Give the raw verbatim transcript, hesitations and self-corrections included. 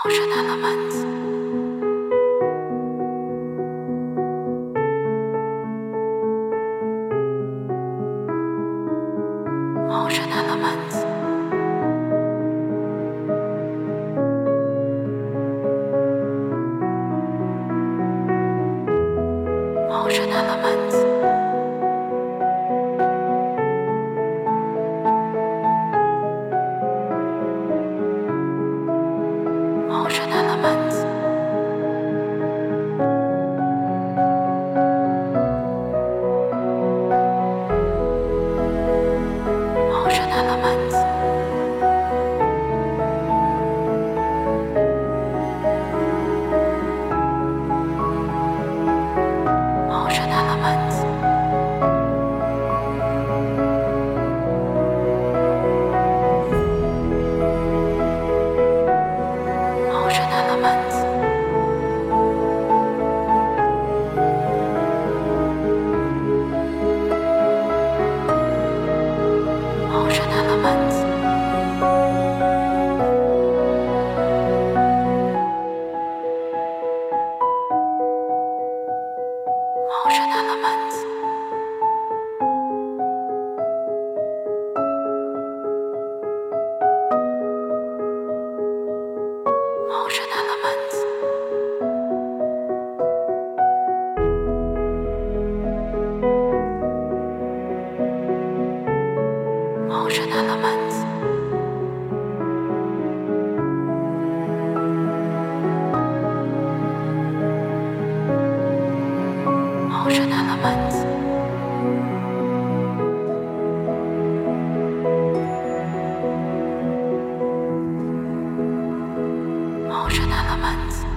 Emotional elements. Emotional elements. Emotional elements. Emotional elements. Emotional elements. Emotional elements. Emotional elements. Emotional elements. Emotional elements. Emotional elements. Emotional elements. Emotional elements. Emotional elements.